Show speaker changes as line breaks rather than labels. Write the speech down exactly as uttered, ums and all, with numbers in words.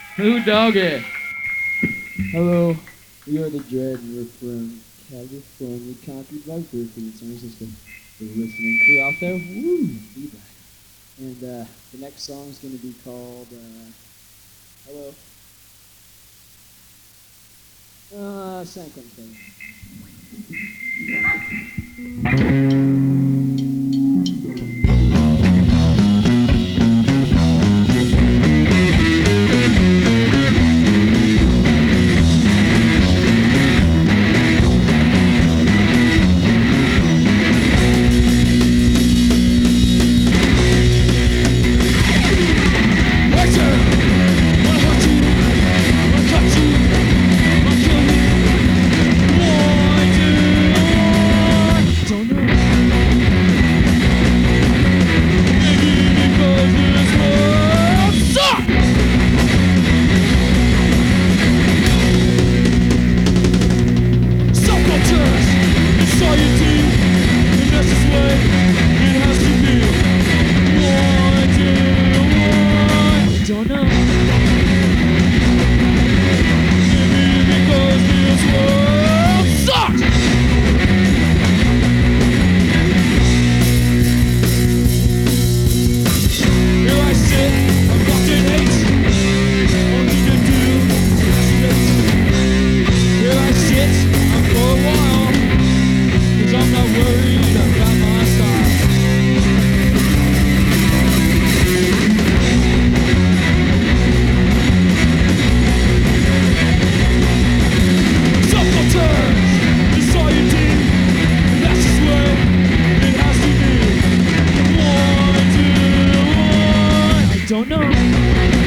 Who doggy?
Hello, we are the Dread, and we're from California, copied by Berkeley, San Francisco. We're listening crew out there. Woo! Feedback. And uh, the next song is going to be called uh, Hello. Uh, San Quentin.
Don't know.